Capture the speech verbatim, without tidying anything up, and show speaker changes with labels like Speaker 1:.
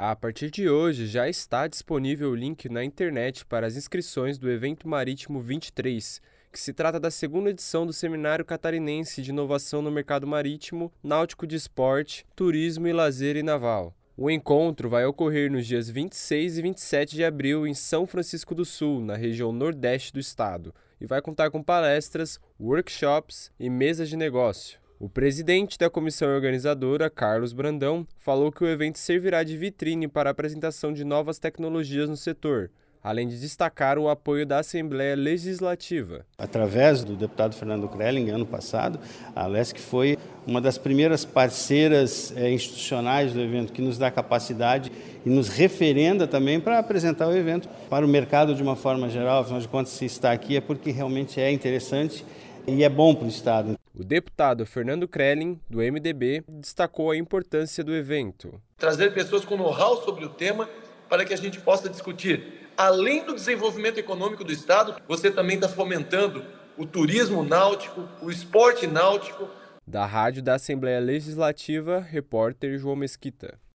Speaker 1: A partir de hoje, já está disponível o link na internet para as inscrições do Evento Marítimo vinte e três, que se trata da segunda edição do Seminário Catarinense de Inovação no Mercado Marítimo, Náutico de Esporte, Turismo e Lazer e Naval. O encontro vai ocorrer nos dias vinte e seis e vinte e sete de abril em São Francisco do Sul, na região nordeste do estado, e vai contar com palestras, workshops e mesas de negócio. O presidente da comissão organizadora, Carlos Brandão, falou que o evento servirá de vitrine para a apresentação de novas tecnologias no setor, além de destacar o apoio da Assembleia Legislativa.
Speaker 2: Através do deputado Fernando Krelling, ano passado, a Alesc foi uma das primeiras parceiras é, institucionais do evento, que nos dá capacidade e nos referenda também para apresentar o evento para o mercado de uma forma geral. Afinal de contas, se está aqui é porque realmente é interessante e é bom para o Estado.
Speaker 1: O deputado Fernando Krelling, do M D B, destacou a importância do evento.
Speaker 3: Trazer pessoas com know-how sobre o tema para que a gente possa discutir. Além do desenvolvimento econômico do Estado, você também está fomentando o turismo náutico, o esporte náutico.
Speaker 1: Da Rádio da Assembleia Legislativa, repórter João Mesquita.